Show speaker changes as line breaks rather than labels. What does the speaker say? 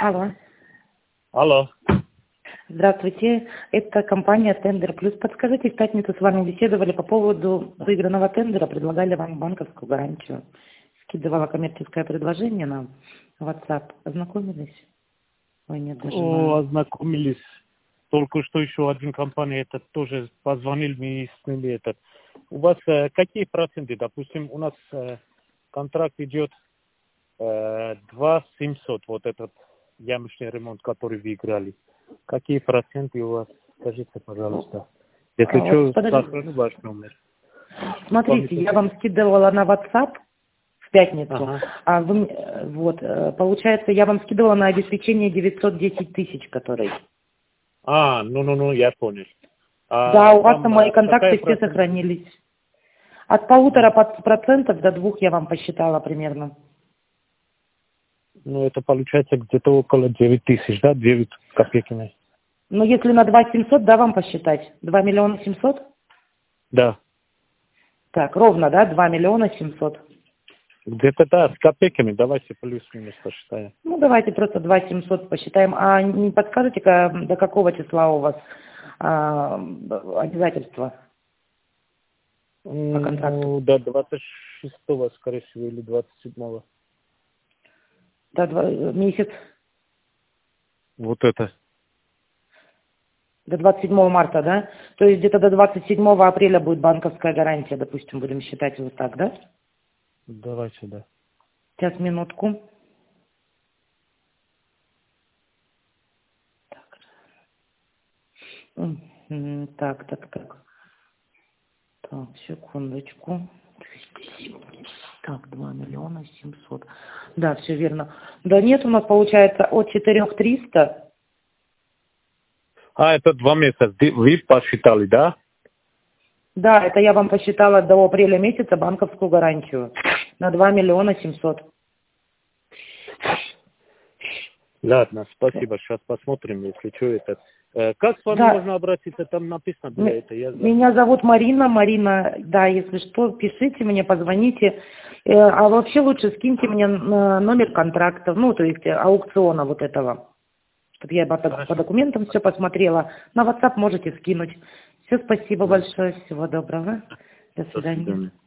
Алло.
Алло.
Здравствуйте. Это компания «Тендер Плюс». Подскажите, в пятницу с вами беседовали по поводу выигранного тендера, предлагали вам банковскую гарантию. Скидывала коммерческое предложение на WhatsApp. Ознакомились? Ой, нет, даже на...
Ознакомились. Только что еще один компания этот тоже позвонил мне и сняли этот. У вас какие проценты? Допустим, у нас контракт идет 2700, вот этот ямочный ремонт, который вы играли. Какие проценты у вас? Скажите, пожалуйста. Если что, сохраню ваш номер.
Смотрите, я вам скидывала на WhatsApp в пятницу.
Ага.
А вы, вот, получается, я вам скидывала на обеспечение 910 тысяч, который.
Ну, я понял.
Да, у вас там мои контакты все
процент?
сохранились. От 1,5% до 2% я вам посчитала примерно.
Ну, это получается где-то около 9000, да? 9 копейками.
Ну, если на 2 700, да, вам посчитать? 2 миллиона 700?
Да.
Так, ровно, да, 2 миллиона 700.
Где-то, да, с копейками. Давайте плюс-минус посчитаем.
Ну, давайте просто 2 700 посчитаем. А не подскажете, до какого числа у вас обязательства по контракту?
Ну, до 26-го, скорее всего, или 27-го.
Месяц
Вот это.
до 27 марта, да? То есть где-то до 27 апреля будет банковская гарантия, допустим, будем считать вот так, да?
Давайте, да.
Сейчас, минутку. Так. Так, секундочку. Так, 2 миллиона 700. Да, все верно. Да нет, у нас получается от 4300.
Это 2 месяца. Вы посчитали, да?
Да, это я вам посчитала до апреля месяца банковскую гарантию на 2 миллиона 700.
Ладно, спасибо. Сейчас посмотрим, если что это. Как с вами
Да.
можно обратиться? Там написано было это.
Меня зовут Марина. Марина, да, если что, пишите мне, позвоните. А вообще лучше скиньте мне номер контракта, ну, то есть аукциона вот этого, чтобы я по документам все посмотрела. На WhatsApp можете скинуть. Все, спасибо большое, всего доброго. До
До
свидания.
свидания.